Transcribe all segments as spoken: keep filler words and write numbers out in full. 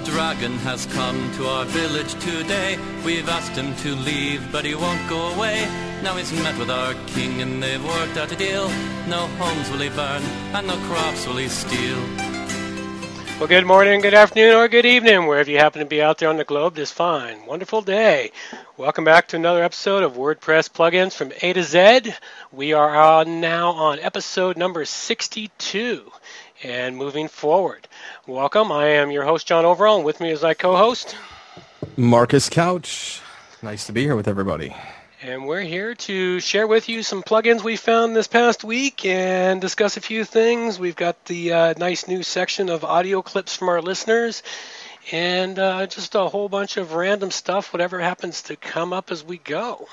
dragon has come to our village today. We've asked him to leave, but he won't go away. Now he's met with our king and they've worked out a deal. No homes will he burn and no crops will he steal. Well, good morning, good afternoon, or good evening, wherever you happen to be out there on the globe this fine, wonderful day. Welcome back to another episode of WordPress Plugins from A to Z. We are on now on episode number sixty-two. And moving forward, welcome. I am your host, John Overall, and with me is my co-host, Marcus Couch. Nice to be here with everybody. And we're here to share with you some plugins we found this past week and discuss a few things. We've got the uh, nice new section of audio clips from our listeners and uh, just a whole bunch of random stuff, whatever happens to come up as we go.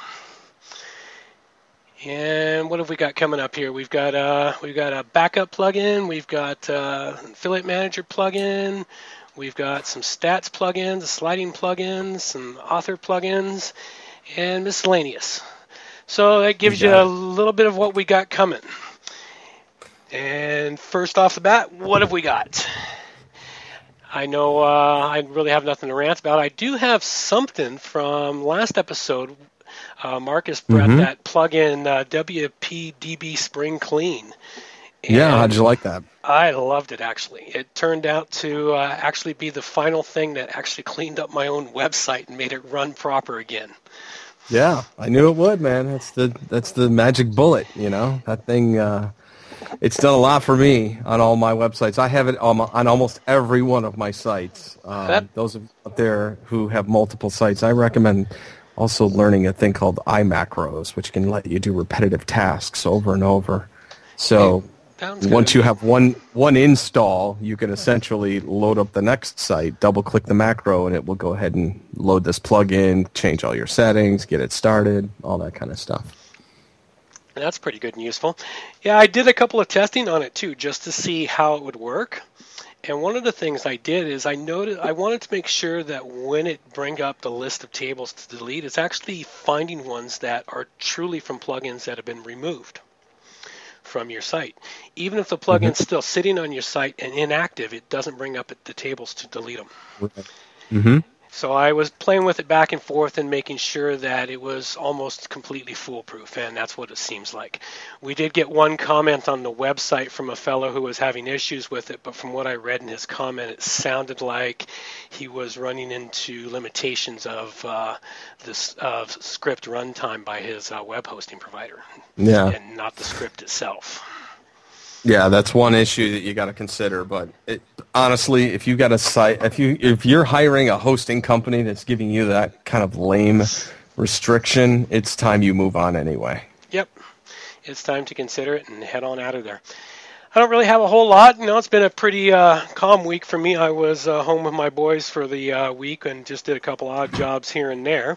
And what have we got coming up here? We've got uh, we've got a backup plugin. We've got uh, affiliate manager plugin. We've got some stats plugins, sliding plugins, some author plugins, and miscellaneous. So that gives you, you a little bit of what we got coming. And first off the bat, what have we got? I know uh, I really have nothing to rant about. I do have something from last episode. Uh, Marcus brought mm-hmm. that plugin uh, W P D B Spring Clean. And yeah, how'd you like that? I loved it, actually. It turned out to uh, actually be the final thing that actually cleaned up my own website and made it run proper again. Yeah, I knew it would, man. That's the that's the magic bullet, you know. That thing, uh, it's done a lot for me on all my websites. I have it on, on almost every one of my sites. Um, that, those out there who have multiple sites, I recommend also learning a thing called iMacros, which can let you do repetitive tasks over and over. So once you have one one install, you can essentially load up the next site, double-click the macro, and it will go ahead and load this plugin, change all your settings, get it started, all that kind of stuff. That's pretty good and useful. Yeah, I did a couple of testing on it, too, just to see how it would work. And one of the things I did is I noted I wanted to make sure that when it brings up the list of tables to delete, it's actually finding ones that are truly from plugins that have been removed from your site. Even if the plugin's mm-hmm. still sitting on your site and inactive, it doesn't bring up the tables to delete them. Mm-hmm. So I was playing with it back and forth and making sure that it was almost completely foolproof, and that's what it seems like. We did get one comment on the website from a fellow who was having issues with it, but from what I read in his comment, it sounded like he was running into limitations of uh, this uh, script runtime by his uh, web hosting provider, yeah, and not the script itself. Yeah, that's one issue that you got to consider. But it, honestly, if you got a site, if you if you're hiring a hosting company that's giving you that kind of lame restriction, it's time you move on anyway. Yep, it's time to consider it and head on out of there. I don't really have a whole lot. You know, it's been a pretty uh, calm week for me. I was uh, home with my boys for the uh, week and just did a couple odd jobs here and there.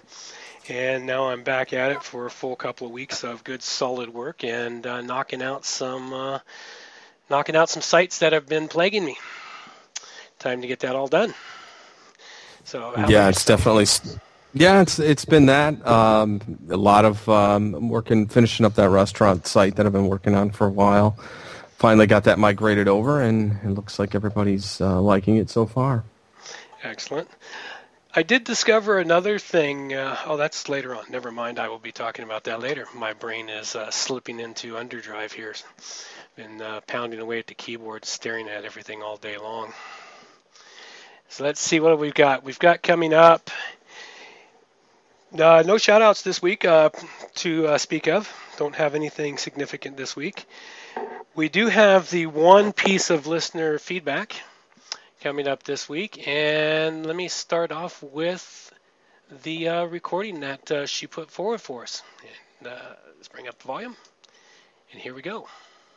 And now I'm back at it for a full couple of weeks of good, solid work and uh, knocking out some, uh, knocking out some sites that have been plaguing me. Time to get that all done. So yeah, it's definitely, yeah, it's it's been that. Um, a lot of um, working, finishing up that restaurant site that I've been working on for a while. Finally got that migrated over, and it looks like everybody's uh, liking it so far. Excellent. I did discover another thing. Uh, oh, that's later on. Never mind. I will be talking about that later. My brain is uh, slipping into underdrive here. Been uh, pounding away at the keyboard, staring at everything all day long. So let's see what we've got. We've got coming up. Uh, no shout-outs this week uh, to uh, speak of. Don't have anything significant this week. We do have the one piece of listener feedback coming up this week, and let me start off with the uh, recording that uh, she put forward for us. And, uh, let's bring up the volume, and here we go.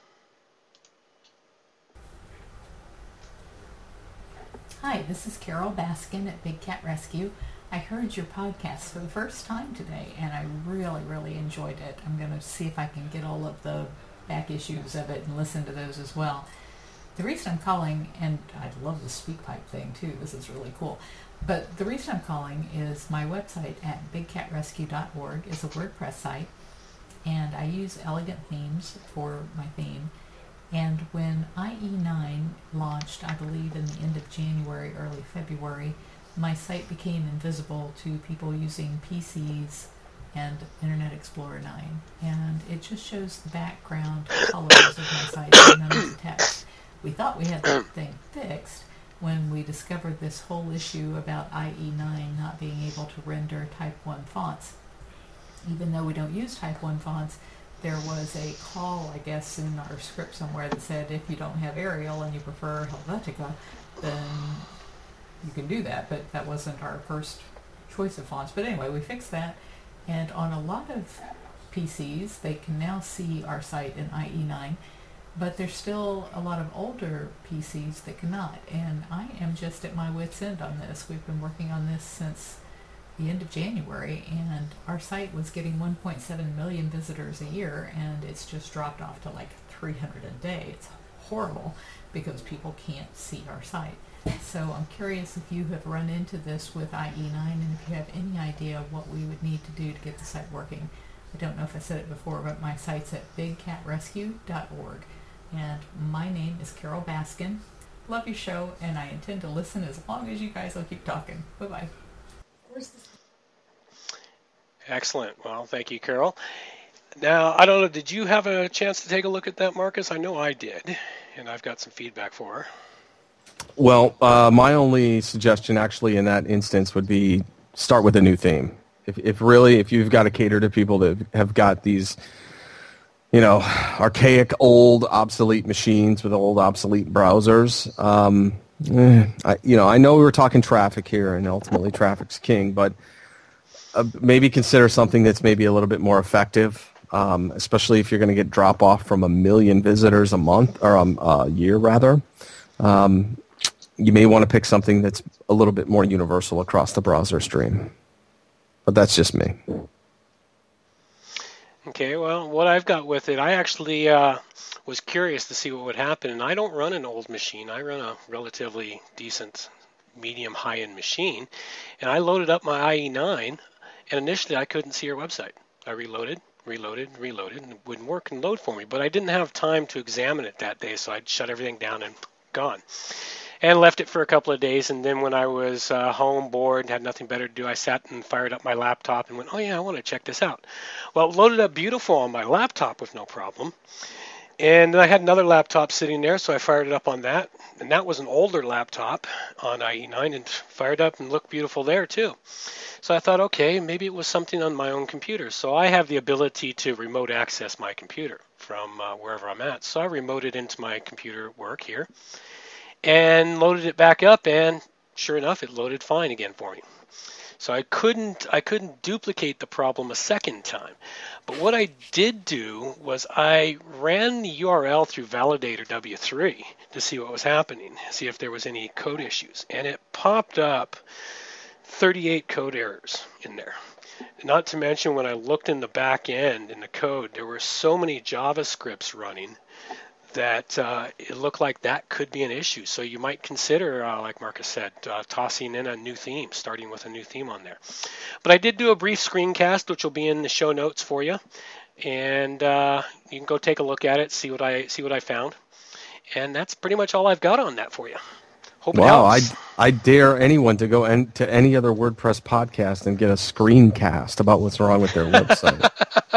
Hi, this is Carol Baskin at Big Cat Rescue. I heard your podcast for the first time today, and I really, really enjoyed it. I'm going to see if I can get all of the back issues of it and listen to those as well. The reason I'm calling, and I love the SpeakPipe thing too, this is really cool, but the reason I'm calling is my website at big cat rescue dot org is a WordPress site, and I use Elegant Themes for my theme, And when I E nine launched, I believe in the end of January, early February, my site became invisible to people using P Cs and Internet Explorer nine. And it just shows the background colors of my site and none of the text. We thought we had that thing fixed when we discovered this whole issue about I E nine not being able to render Type one fonts. Even though we don't use Type one fonts, there was a call, I guess, in our script somewhere that said if you don't have Arial and you prefer Helvetica, then you can do that. But that wasn't our first choice of fonts. But anyway, we fixed that. And on a lot of P Cs, they can now see our site in I E nine. But there's still a lot of older P Cs that cannot. And I am just at my wit's end on this. We've been working on this since the end of January, and our site was getting one point seven million visitors a year, and it's just dropped off to like three hundred a day. It's horrible because people can't see our site. So I'm curious if you have run into this with I E nine, and if you have any idea what we would need to do to get the site working. I don't know if I said it before, but my site's at big cat rescue dot org, and my name is Carol Baskin. Love your show, and I intend to listen as long as you guys will keep talking. Bye-bye. Excellent. Well, thank you, Carol. Now, I don't know, did you have a chance to take a look at that, Marcus? I know I did, and I've got some feedback for her. Well, uh, my only suggestion actually in that instance would be start with a new theme. If, if really, if you've got to cater to people that have got these, you know, archaic, old, obsolete machines with old, obsolete browsers, um, eh, I, you know, I know we were talking traffic here, and ultimately traffic's king, but uh, maybe consider something that's maybe a little bit more effective, um, especially if you're going to get drop-off from a million visitors a month, or um, a year, rather. Um, you may want to pick something that's a little bit more universal across the browser stream. But that's just me. Okay, well, what I've got with it, I actually uh, was curious to see what would happen, and I don't run an old machine. I run a relatively decent, medium, high-end machine, and I loaded up my I E nine, and initially I couldn't see your website. I reloaded, reloaded, reloaded, and it wouldn't work and load for me, but I didn't have time to examine it that day, so I'd shut everything down and gone. And left it for a couple of days, and then when I was uh, home, bored, and had nothing better to do, I sat and fired up my laptop and went, oh yeah, I want to check this out. Well, it loaded up beautiful on my laptop with no problem. And I had another laptop sitting there, so I fired it up on that. And that was an older laptop on I E nine, and fired up and looked beautiful there too. So I thought, okay, maybe it was something on my own computer. So I have the ability to remote access my computer from uh, wherever I'm at. So I remoted into my computer at work here, and loaded it back up, and sure enough, it loaded fine again for me. So I couldn't I couldn't duplicate the problem a second time. But what I did do was I ran the U R L through Validator W three to see what was happening, see if there was any code issues. And it popped up thirty-eight code errors in there. Not to mention when I looked in the back end in the code, there were so many JavaScripts running that uh, it looked like that could be an issue. So you might consider, uh, like Marcus said, uh, tossing in a new theme, starting with a new theme on there. But I did do a brief screencast, which will be in the show notes for you, and uh, you can go take a look at it, see what I see what I found, and that's pretty much all I've got on that for you. Hope wow, it helps. I I dare anyone to go en- to any other WordPress podcast and get a screencast about what's wrong with their website.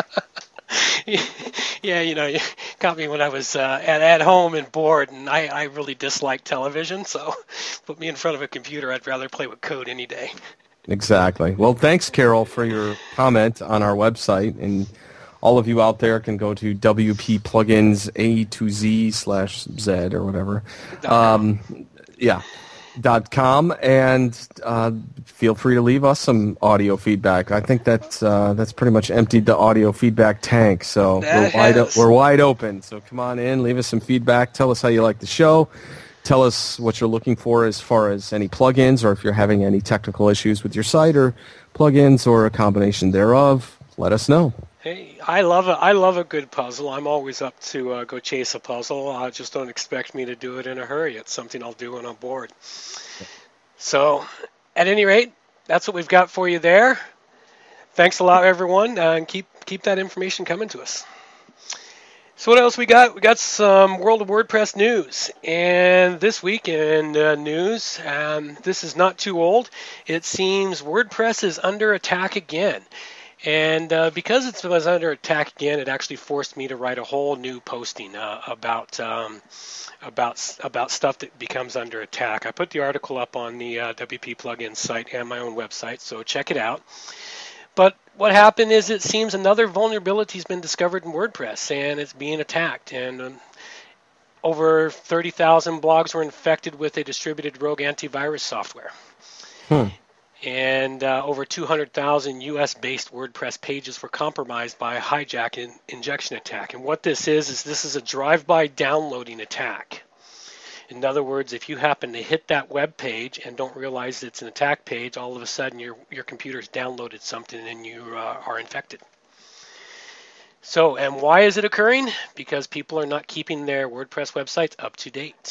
Yeah, you know, you caught me when I was uh, at, at home and bored, and I, I really dislike television, so put me in front of a computer, I'd rather play with code any day. Exactly. Well, thanks, Carol, for your comment on our website, and all of you out there can go to W P plugins A to Z slash Z or whatever. Um, yeah. Dot com, and uh, feel free to leave us some audio feedback. I think that uh, that's pretty much emptied the audio feedback tank, so That we're wide, o- has. we're wide open. So come on in, leave us some feedback. Tell us how you like the show. Tell us what you're looking for as far as any plugins, or if you're having any technical issues with your site or plugins or a combination thereof. Let us know. Hey, I love a I love a good puzzle. I'm always up to uh, go chase a puzzle. Uh, just don't expect me to do it in a hurry. It's something I'll do when I'm bored. So, at any rate, that's what we've got for you there. Thanks a lot, everyone, uh, and keep keep that information coming to us. So what else we got? We got some World of WordPress news. And this week in uh, news, um, this is not too old. It seems WordPress is under attack again. And uh, because it was under attack again, it actually forced me to write a whole new posting uh, about um, about about stuff that becomes under attack. I put the article up on the uh, W P Plugins site and my own website, so check it out. But what happened is it seems another vulnerability has been discovered in WordPress, and it's being attacked. And um, over thirty thousand blogs were infected with a distributed rogue antivirus software. Hmm. And uh, over two hundred thousand U S-based WordPress pages were compromised by a hijack and injection attack. And what this is, is this is a drive-by downloading attack. In other words, if you happen to hit that web page and don't realize it's an attack page, all of a sudden your your computer's downloaded something and you uh, are infected. So, and why is it occurring? Because people are not keeping their WordPress websites up to date.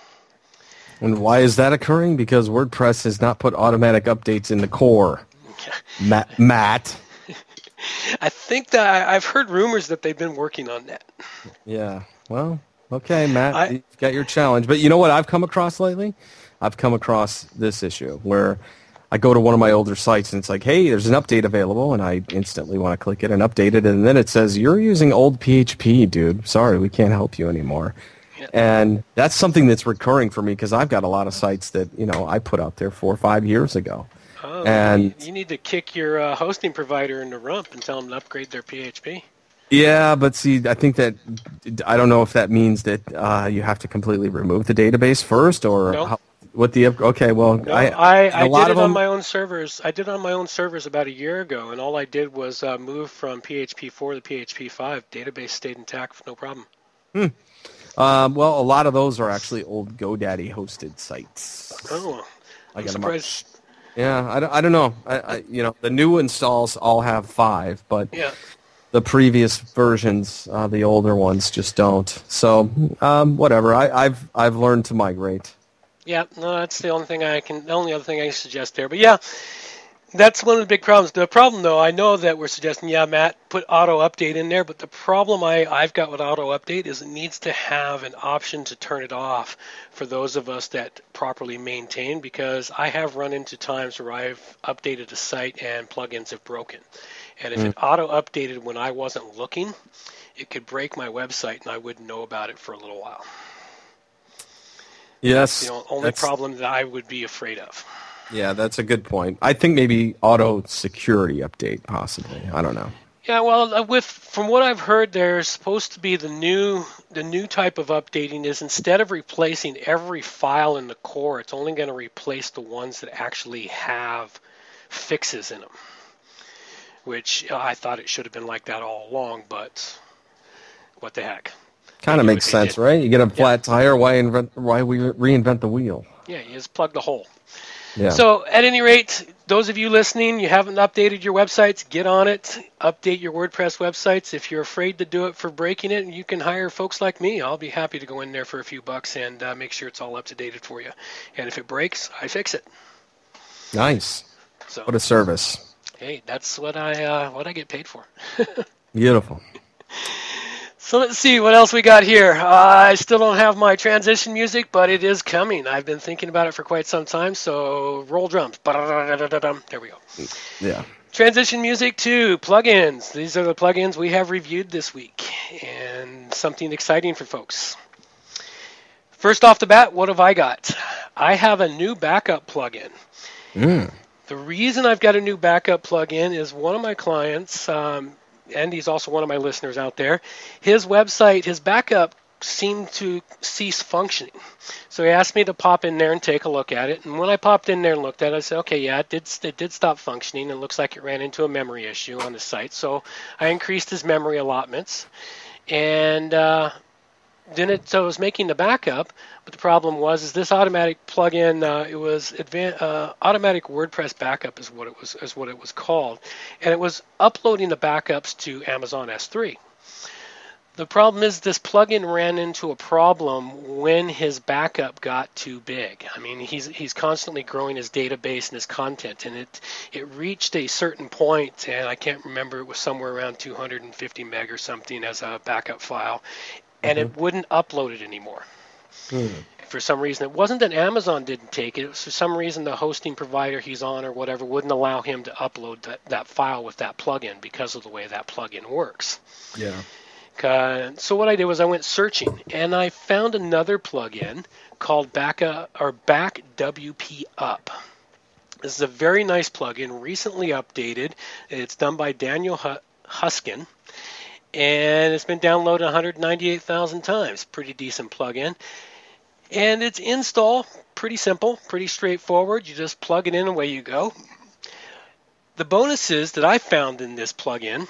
And why is that occurring? Because WordPress has not put automatic updates in the core. Matt. Matt. I think that I've heard rumors that they've been working on that. Yeah. Well, okay, Matt, I, you've got your challenge. But you know what I've come across lately? I've come across this issue where I go to one of my older sites and it's like, hey, there's an update available, and I instantly want to click it and update it, and then it says, you're using old P H P, dude. Sorry, we can't help you anymore. Yeah. And that's something that's recurring for me because I've got a lot of sites that, you know, I put out there four or five years ago. Oh, and you need to kick your uh, hosting provider in the rump and tell them to upgrade their P H P. Yeah, but see, I think that, I don't know if that means that uh, you have to completely remove the database first, or no. how, what the, okay, well, no, I, I, I a lot did of it on them, my own servers. I did it on my own servers about a year ago, and all I did was uh, move from P H P four to P H P five. Database stayed intact, no problem. Hmm. Um, well, a lot of those are actually old GoDaddy hosted sites. Oh, I I'm got surprised. Them up. Yeah, I don't, I don't know. I, I, you know, the new installs all have five, but yeah. the previous versions, uh, the older ones, just don't. So, um, whatever. I, I've I've learned to migrate. Yeah, no, that's the only thing I can. The only other thing I can suggest there. But yeah, that's one of the big problems. The problem, though, I know that we're suggesting, yeah, Matt, put auto update in there. But the problem I I've got with auto update is it needs to have an option to turn it off for those of us that properly maintain. Because I have run into times where I've updated a site and plugins have broken. And if mm. it auto-updated when I wasn't looking, it could break my website, and I wouldn't know about it for a little while. Yes. That's the only problem that I would be afraid of. Yeah, that's a good point. I think maybe auto-security update, possibly. I don't know. Yeah, well, with from what I've heard, there's supposed to be the new the new type of updating is instead of replacing every file in the core, it's only going to replace the ones that actually have fixes in them. Which I thought it should have been like that all along, but what the heck? Kind of makes sense, right? You get a flat yeah. tire, why invent? Why we reinvent the wheel? Yeah, you just plug the hole. Yeah. So at any rate, those of you listening, you haven't updated your websites, get on it. Update your WordPress websites. If you're afraid to do it for breaking it, you can hire folks like me. I'll be happy to go in there for a few bucks and uh, make sure it's all up to date for you. And if it breaks, I fix it. Nice. So, what a service. Hey, that's what I uh, what I get paid for. Beautiful. So let's see what else we got here. Uh, I still don't have my transition music, but it is coming. I've been thinking about it for quite some time, so roll drums. There we go. Yeah. Transition music to plugins. These are the plugins we have reviewed this week, and something exciting for folks. First off the bat, what have I got? I have a new backup plugin. Mm. The reason I've got a new backup plugin is one of my clients, um, and he's also one of my listeners out there, his website, his backup seemed to cease functioning. So he asked me to pop in there and take a look at it. And when I popped in there and looked at it, I said, okay, yeah, it did, it did stop functioning. It looks like it ran into a memory issue on the site. So I increased his memory allotments. And uh, then it, so it was making the backup. But the problem was is this automatic plugin, uh, it was advanced, uh, automatic WordPress backup is what it was is what it was called. And it was uploading the backups to Amazon S three. The problem is this plugin ran into a problem when his backup got too big. I mean, he's he's constantly growing his database and his content, and it it reached a certain point, and I can't remember, it was somewhere around two hundred fifty meg or something as a backup file, and mm-hmm. it wouldn't upload it anymore. Mm. For some reason. It wasn't that Amazon didn't take it. It was for some reason the hosting provider he's on or whatever wouldn't allow him to upload that, that file with that plugin because of the way that plugin works. Yeah. Uh, so what I did was I went searching, and I found another plugin called Backup or Back W P Up. This is a very nice plugin, recently updated. It's done by Daniel Huskin, and it's been downloaded one hundred ninety-eight thousand times. Pretty decent plugin. And its install, pretty simple, pretty straightforward. You just plug it in, away you go. The bonuses that I found in this plugin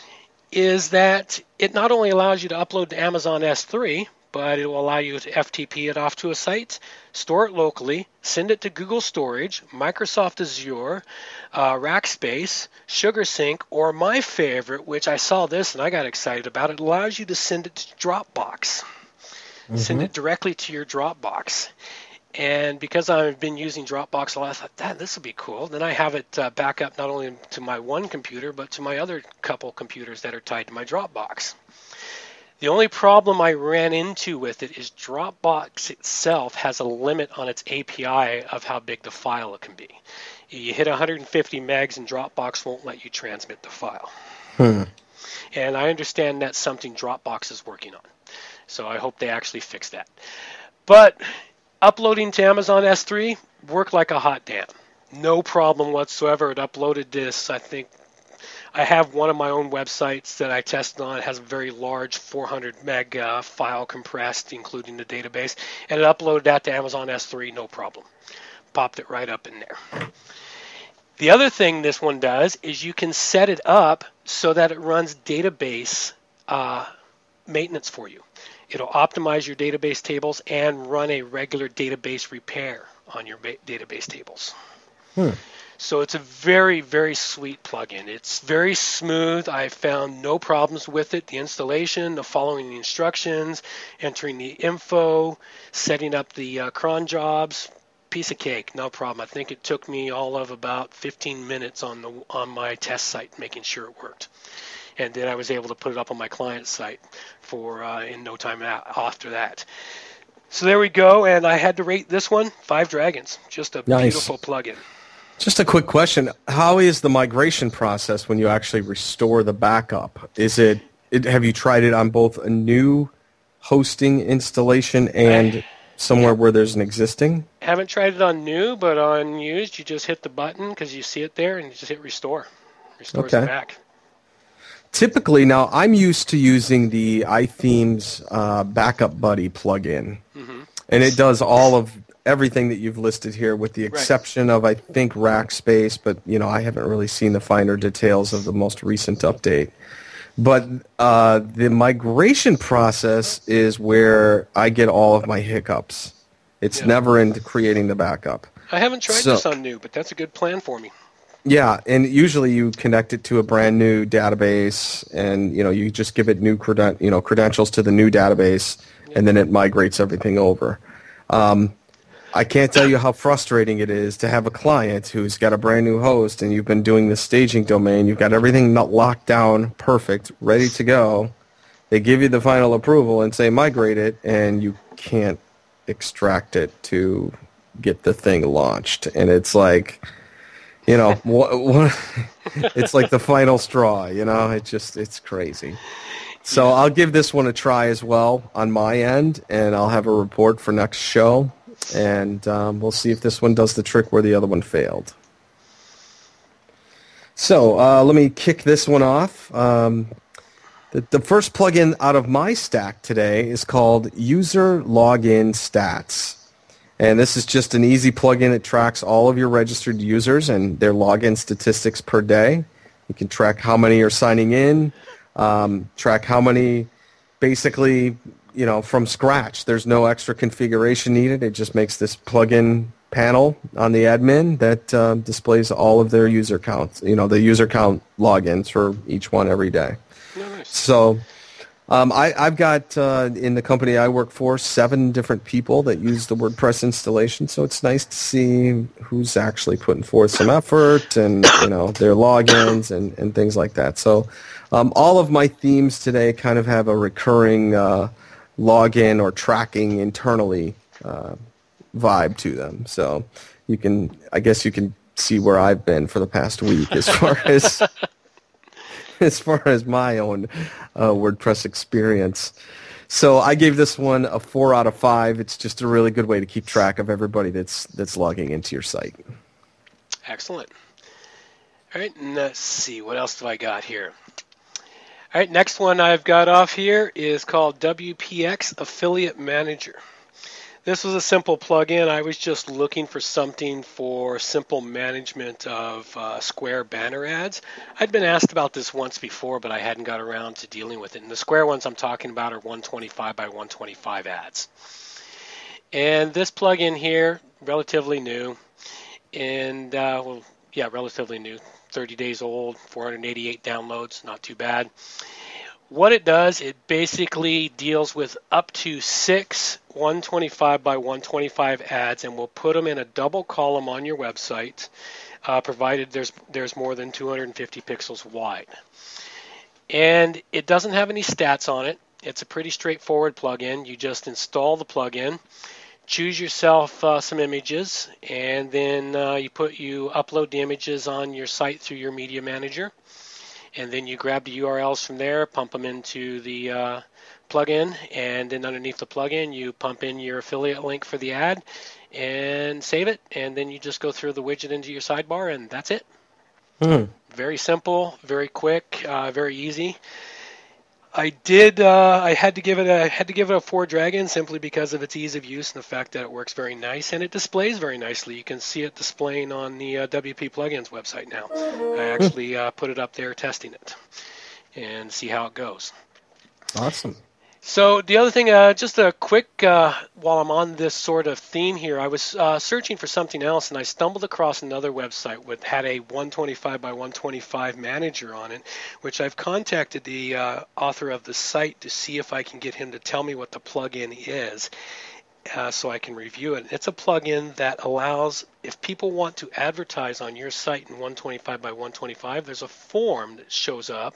is that it not only allows you to upload to Amazon S three, but it will allow you to F T P it off to a site, store it locally, send it to Google Storage, Microsoft Azure, uh, Rackspace, SugarSync, or my favorite, which I saw this and I got excited about, it allows you to send it to Dropbox. Mm-hmm. Send it directly to your Dropbox. And because I've been using Dropbox a lot, I thought, that this would be cool. Then I have it uh, back up not only to my one computer, but to my other couple computers that are tied to my Dropbox. The only problem I ran into with it is Dropbox itself has a limit on its A P I of how big the file it can be. You hit one hundred fifty megs and Dropbox won't let you transmit the file. Hmm. And I understand that's something Dropbox is working on. So I hope they actually fix that. But uploading to Amazon S three worked like a hot damn. No problem whatsoever. It uploaded this, I think, I have one of my own websites that I tested on. It has a very large four hundred meg uh, file compressed, including the database, and it uploaded that to Amazon S three, no problem. Popped it right up in there. The other thing this one does is you can set it up so that it runs database uh, maintenance for you. It'll optimize your database tables and run a regular database repair on your ba- database tables. Hmm. So it's a very, very sweet plugin. It's very smooth. I found no problems with it. The installation, the following the instructions, entering the info, setting up the uh, cron jobs, piece of cake, no problem. I think it took me all of about fifteen minutes on the on my test site, making sure it worked. And then I was able to put it up on my client site for uh, in no time after that. So there we go, and I had to rate this one five dragons. Just a nice. Beautiful plugin. Just a quick question. How is the migration process when you actually restore the backup? Is it, it have you tried it on both a new hosting installation and I, somewhere where there's an existing? Haven't tried it on new, but on used, you just hit the button because you see it there and you just hit restore. Restores okay. it back. Typically, now I'm used to using the iThemes uh, Backup Buddy plugin, mm-hmm. and it does all of everything that you've listed here, with the exception right. of I think Rackspace, but you know I haven't really seen the finer details of the most recent update. But uh, the migration process is where I get all of my hiccups. It's yeah. never into creating the backup. I haven't tried so, this on new, but that's a good plan for me. Yeah, and usually you connect it to a brand new database, and you know you just give it new creden- you know credentials to the new database, yeah. and then it migrates everything over. Um, I can't tell you how frustrating it is to have a client who's got a brand new host, and you've been doing the staging domain, you've got everything not locked down, perfect, ready to go. They give you the final approval and say migrate it, and you can't extract it to get the thing launched, and it's like. You know, what, what, it's like the final straw, you know, it just, it's crazy. So I'll give this one a try as well on my end, and I'll have a report for next show, and um, we'll see if this one does the trick where the other one failed. So uh, let me kick this one off. Um, the, the first plugin out of my stack today is called User Login Stats. And this is just an easy plugin that tracks all of your registered users and their login statistics per day. You can track how many are signing in, um, track how many basically, you know, from scratch. There's no extra configuration needed. It just makes this plugin panel on the admin that uh, displays all of their user counts, you know, the user count logins for each one every day. Nice. So Um, I, I've got, uh, in the company I work for, seven different people that use the WordPress installation, so it's nice to see who's actually putting forth some effort and, you know, their logins and, and things like that. So um, all of my themes today kind of have a recurring uh, login or tracking internally uh, vibe to them. So you can, I guess you can see where I've been for the past week as far as... as far as my own uh, WordPress experience. So I gave this one a four out of five. It's just a really good way to keep track of everybody that's that's logging into your site. Excellent. All right, and let's see, what else do I got here? All right, next one I've got off here is called W P X Affiliate Manager. This was a simple plugin. I was just looking for something for simple management of uh, Square banner ads. I'd been asked about this once before, but I hadn't got around to dealing with it. And the Square ones I'm talking about are one twenty-five by one twenty-five ads. And this plugin here, relatively new, and uh, well, yeah, relatively new, thirty days old, four hundred eighty-eight downloads, not too bad. What it does, it basically deals with up to six one twenty-five by one twenty-five ads, and we'll put them in a double column on your website, uh, provided there's there's more than two hundred fifty pixels wide. And it doesn't have any stats on it. It's a pretty straightforward plugin. You just install the plugin, choose yourself uh, some images, and then uh, you put you upload the images on your site through your media manager. And then you grab the U R Ls from there, pump them into the uh, plugin, and then underneath the plugin, you pump in your affiliate link for the ad and save it, and then you just go through the widget into your sidebar, and that's it. Hmm. Very simple, very quick, uh, very easy. I did. Uh, I had to give it. A, I had to give it a four dragon simply because of its ease of use and the fact that it works very nice and it displays very nicely. You can see it displaying on the uh, W P Plugins website now. I actually uh, put it up there testing it and see how it goes. Awesome. So the other thing, uh, just a quick, uh, while I'm on this sort of theme here, I was uh, searching for something else, and I stumbled across another website that had a one twenty-five by one twenty-five manager on it, which I've contacted the uh, author of the site to see if I can get him to tell me what the plugin is, uh, so I can review it. It's a plugin that allows, if people want to advertise on your site in one twenty-five by one twenty-five, there's a form that shows up,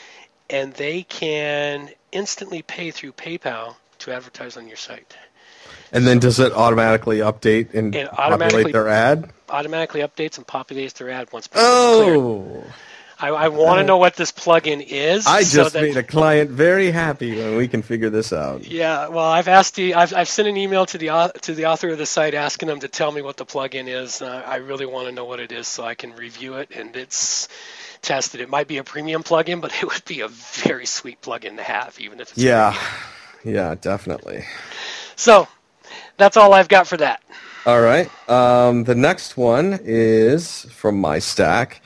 and they can instantly pay through PayPal to advertise on your site. And then does it automatically update and it automatically populate their ad? Automatically updates and populates their ad once it's oh. cleared. I, I want to know what this plugin is. I just so that, made a client very happy when we can figure this out. Yeah, well, I've asked the, I've, I've sent an email to the to the author of the site asking them to tell me what the plugin is. Uh, I really want to know what it is so I can review it, and it's tested. It might be a premium plugin, but it would be a very sweet plugin to have, even if it's yeah, premium. Yeah, definitely. So that's all I've got for that. All right. Um, the next one is from my stack.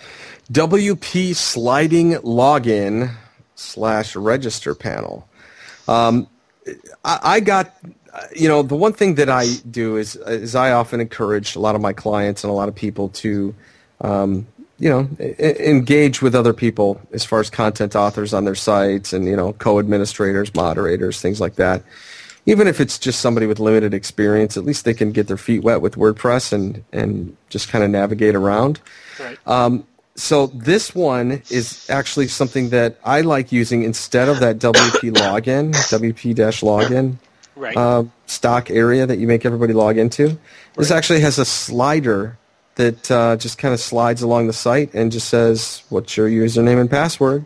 W P sliding login slash register panel. Um, I, I got, you know, the one thing that I do is, is I often encourage a lot of my clients and a lot of people to, um, you know, engage with other people as far as content authors on their sites and, you know, co-administrators, moderators, things like that. Even if it's just somebody with limited experience, at least they can get their feet wet with WordPress and, and just kind of navigate around. Right. Um, so this one is actually something that I like using instead of that W P login, W P-login right. uh, stock area that you make everybody log into. Right. This actually has a slider that uh, just kind of slides along the site and just says, what's your username and password?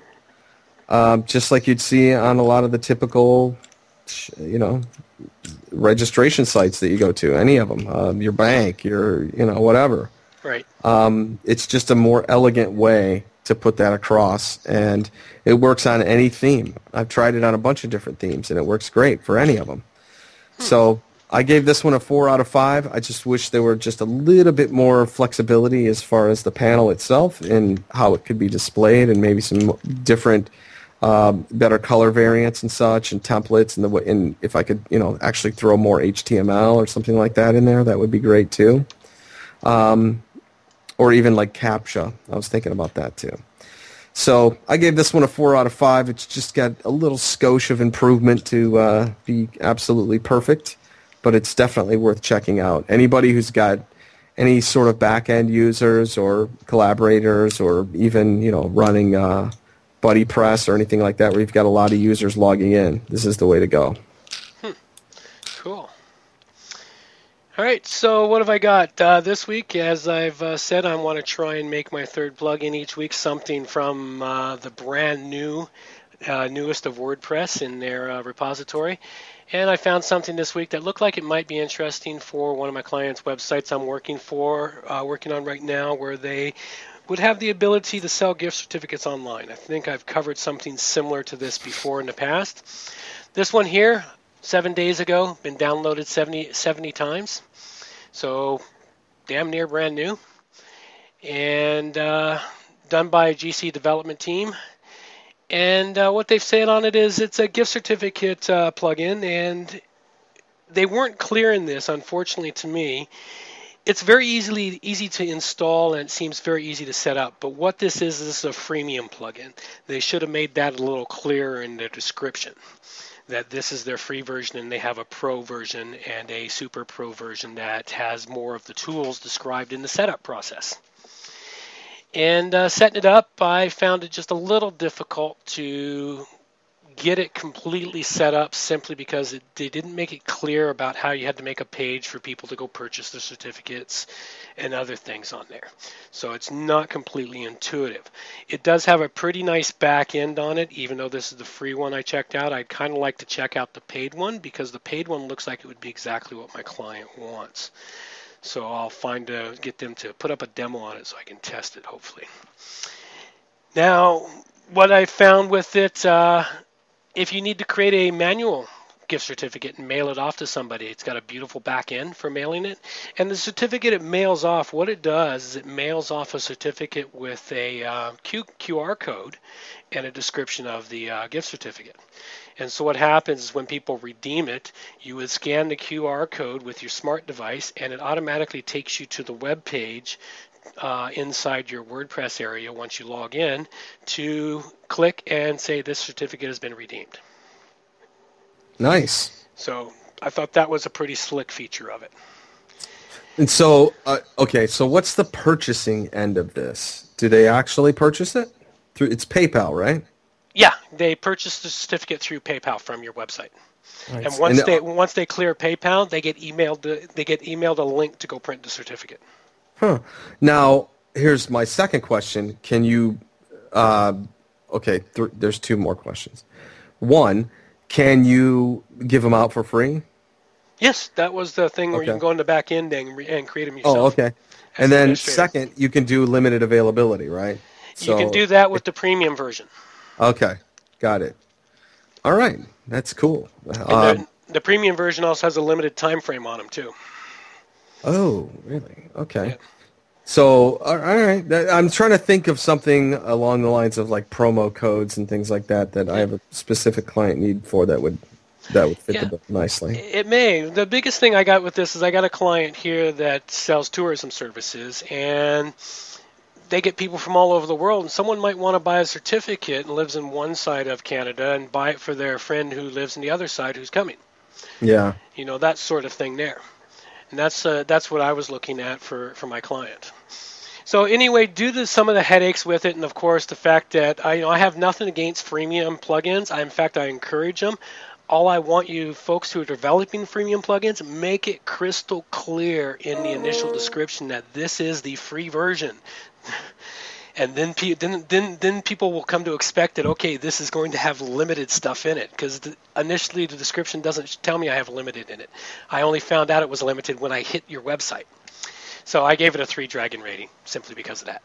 Uh, just like you'd see on a lot of the typical, you know, registration sites that you go to, any of them, uh, your bank, your, you know, whatever. Right. Um, it's just a more elegant way to put that across, and it works on any theme. I've tried it on a bunch of different themes, and it works great for any of them. Hmm. So I gave this one a four out of five. I just wish there were just a little bit more flexibility as far as the panel itself and how it could be displayed, and maybe some different, uh, better color variants and such, and templates, and the way, and if I could, you know, actually throw more H T M L or something like that in there, that would be great too. Um, or even like CAPTCHA. I was thinking about that too. So I gave this one a four out of five. It's just got a little skosh of improvement to uh, be absolutely perfect, but it's definitely worth checking out. Anybody who's got any sort of back-end users or collaborators or even, you know, running uh, BuddyPress or anything like that where you've got a lot of users logging in, this is the way to go. Hmm. Cool. All right, so what have I got uh, this week? As I've uh, said, I want to try and make my third plugin each week something from uh, the brand new, uh, newest of WordPress in their uh, repository. And I found something this week that looked like it might be interesting for one of my clients' websites I'm working for, uh, working on right now, where they would have the ability to sell gift certificates online. I think I've covered something similar to this before in the past. This one here, seven days ago, been downloaded seventy, seventy times, so damn near brand new, and uh, done by a G C development team. And uh, what they've said on it is it's a gift certificate uh, plugin, and they weren't clear in this, unfortunately to me. It's very easily easy to install, and it seems very easy to set up. But what this is, this is a freemium plugin. They should have made that a little clearer in their description, that this is their free version, and they have a pro version and a super pro version that has more of the tools described in the setup process. And uh, setting it up, I found it just a little difficult to get it completely set up simply because it, they didn't make it clear about how you had to make a page for people to go purchase the certificates and other things on there. So it's not completely intuitive. It does have a pretty nice back end on it, even though this is the free one I checked out. I'd kind of like to check out the paid one because the paid one looks like it would be exactly what my client wants. So I'll find uh, get them to put up a demo on it so I can test it, hopefully. Now, what I found with it, uh, if you need to create a manual gift certificate and mail it off to somebody, it's got a beautiful back end for mailing it. And the certificate it mails off, what it does is it mails off a certificate with a uh, Q- QR code and a description of the uh, gift certificate. And so what happens is when people redeem it, you would scan the Q R code with your smart device, and it automatically takes you to the web page uh, inside your WordPress area once you log in to click and say this certificate has been redeemed. Nice. So I thought that was a pretty slick feature of it. And so, uh, okay, so what's the purchasing end of this? Do they actually purchase it? Through it's PayPal, right? Yeah, they purchase the certificate through PayPal from your website. Nice. And once and, they once they clear PayPal, they get emailed the, they get emailed a link to go print the certificate. Huh. Now, here's my second question. Can you uh, okay, th- there's two more questions. One, can you give them out for free? Yes, that was the thing where okay. you can go in the back end and, re- and create them yourself. Oh, okay. And then second, you can do limited availability, right? So, you can do that with the premium version. Okay, got it. All right, that's cool. Um, the, the premium version also has a limited time frame on them too. Oh, really? Okay. Yeah. So, all right, I'm trying to think of something along the lines of like promo codes and things like that that yeah. I have a specific client need for that would that would fit yeah. the bill nicely. It may. The biggest thing I got with this is I got a client here that sells tourism services, and they get people from all over the world, and someone might want to buy a certificate and lives in one side of Canada and buy it for their friend who lives in the other side who's coming. Yeah. You know, that sort of thing there. And that's uh, that's what I was looking at for, for my client. So anyway, due to some of the headaches with it, and of course the fact that I, you know, I have nothing against freemium plugins. I, in fact, I encourage them. All I want you folks who are developing freemium plugins, make it crystal clear in the initial description that this is the free version. And then, then, then, then people will come to expect that, okay, this is going to have limited stuff in it, because the, initially the description doesn't tell me I have limited in it. I only found out it was limited when I hit your website. So I gave it a three dragon rating simply because of that.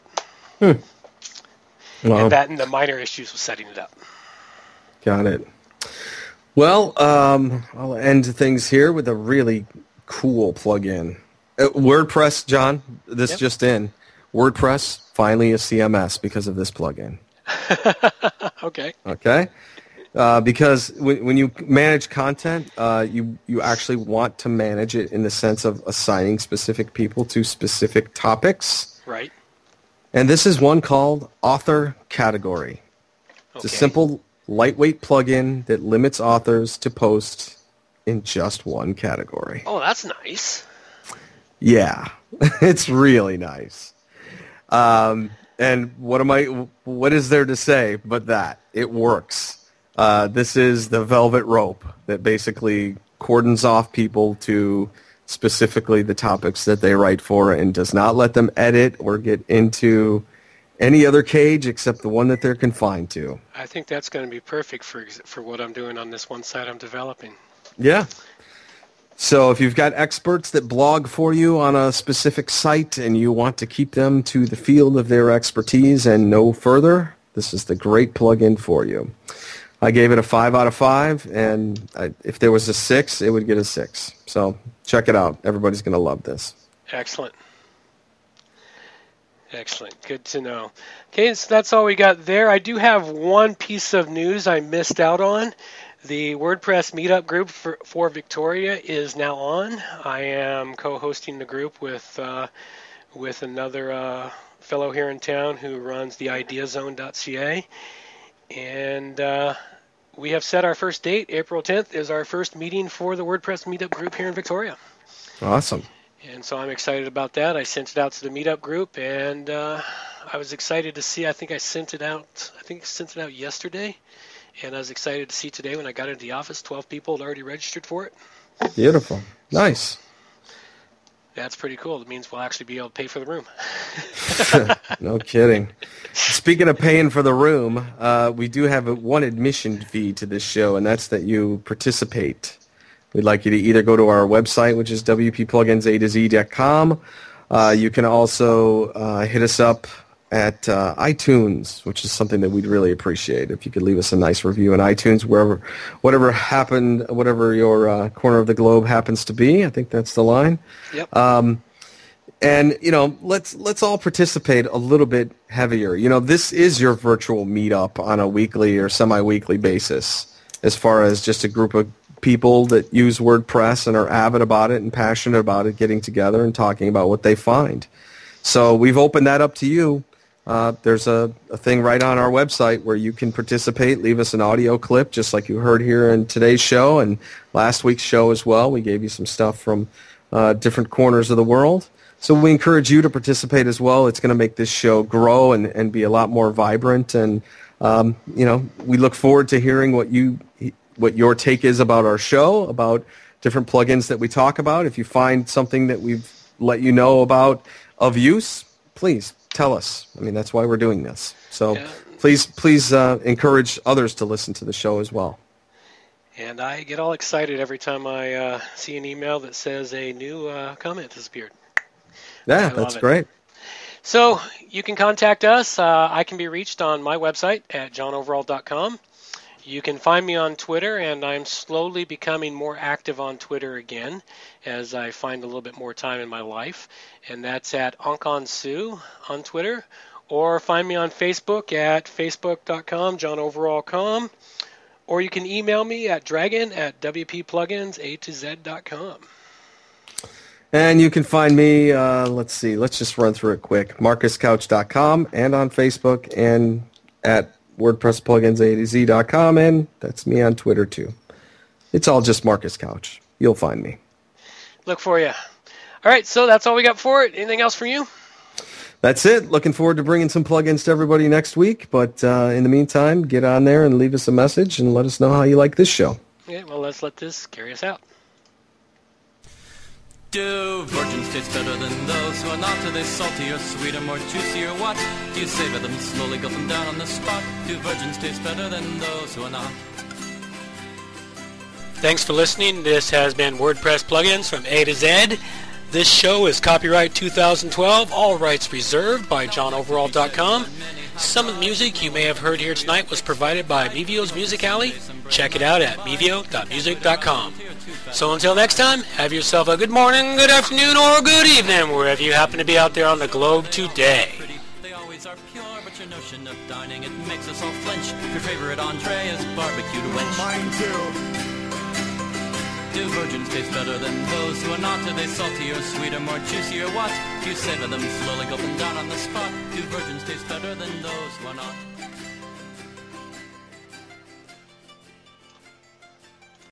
Hmm. Wow. And that and the minor issues with setting it up. Got it. Well, um, I'll end things here with a really cool plugin. Uh, WordPress, John, this yep. just in. WordPress, finally a C M S because of this plugin. Okay. Okay. Uh, because when, when you manage content, uh, you, you actually want to manage it in the sense of assigning specific people to specific topics. Right. And this is one called Author category. It's Okay. a simple, lightweight plugin that limits authors to post in just one category. Oh, that's nice. Yeah, it's really nice. Um, and what am I? What is there to say but that it works? Uh, this is the velvet rope that basically cordons off people to specifically the topics that they write for, and does not let them edit or get into any other cage except the one that they're confined to. I think that's going to be perfect for for what I'm doing on this one site I'm developing. Yeah. So if you've got experts that blog for you on a specific site and you want to keep them to the field of their expertise and no further, this is the great plugin for you. I gave it a five out of five, and I, if there was a six, it would get a six. So check it out. Everybody's going to love this. Excellent. Excellent. Good to know. Okay, so that's all we got there. I do have one piece of news I missed out on. The WordPress meetup group for, for Victoria is now on. I am co-hosting the group with uh, with another uh, fellow here in town who runs the idea zone dot c a. And uh, we have set our first date. April tenth is our first meeting for the WordPress meetup group here in Victoria. Awesome. And so I'm excited about that. I sent it out to the meetup group, and uh, I was excited to see. I think I sent it out. I think I sent it out yesterday, and I was excited to see today when I got into the office, twelve people had already registered for it. Beautiful. Nice. That's pretty cool. It means we'll actually be able to pay for the room. No kidding. Speaking of paying for the room, uh, we do have a, one admission fee to this show, and that's that you participate. We'd like you to either go to our website, which is w p plugins a to z dot com. Uh, you can also uh, hit us up at uh, iTunes, which is something that we'd really appreciate. If you could leave us a nice review in iTunes, wherever, whatever happened, whatever your uh, corner of the globe happens to be. I think that's the line. Yep. Um, and you know, let's let's all participate a little bit heavier. You know, this is your virtual meetup on a weekly or semi-weekly basis, as far as just a group of people that use WordPress and are avid about it and passionate about it, getting together and talking about what they find. So we've opened that up to you. Uh, there's a, a thing right on our website where you can participate, leave us an audio clip, just like you heard here in today's show and last week's show as well. We gave you some stuff from uh, different corners of the world. So we encourage you to participate as well. It's going to make this show grow and, and be a lot more vibrant. And, um, you know, we look forward to hearing what you what your take is about our show, about different plugins that we talk about. If you find something that we've let you know about of use, please tell us. I mean, that's why we're doing this. So Yeah. please, please uh, encourage others to listen to the show as well. And I get all excited every time I uh, see an email that says a new uh, comment has appeared. Yeah, love that's it. great. So you can contact us. Uh, I can be reached on my website at john overall dot com. You can find me on Twitter, and I'm slowly becoming more active on Twitter again as I find a little bit more time in my life. And that's at OnkonSue on Twitter. Or find me on Facebook at facebook dot com, john overall dot com. Or you can email me at dragon at w p plugins a to z dot com. And you can find me, uh, let's see, let's just run through it quick, marcus couch dot com, and on Facebook, and at WordPress plugins a to z dot com, and that's me on Twitter too. It's all just Marcus Couch. You'll find me. Look for you. All right, so that's all we got for it. Anything else from you? That's it. Looking forward to bringing some plugins to everybody next week, but uh, in the meantime, get on there and leave us a message and let us know how you like this show. Okay, well, let's let this carry us out. Do virgins taste better than those who are not? Are they salty or sweet or more juicy or what? Do you savor them slowly, gulp them down on the spot? Do virgins taste better than those who are not? Thanks for listening. This has been WordPress Plugins from A to Z. This show is copyright two thousand twelve, all rights reserved by john overall dot com. Some of the music you may have heard here tonight was provided by Mevio's Music Alley. Check it out at mevio dot music dot com. So until next time, have yourself a good morning, good afternoon, or good evening, wherever you happen to be out there on the globe today. They always are pure, but your notion of dining, it makes us all flinch. Your favorite entree is barbecued wench. Mine too. Do virgins taste better than those who are not? Are they saltier, sweeter, more juicy, or what? You savor them slowly, gulping down on the spot. Do virgins taste better than those who are not?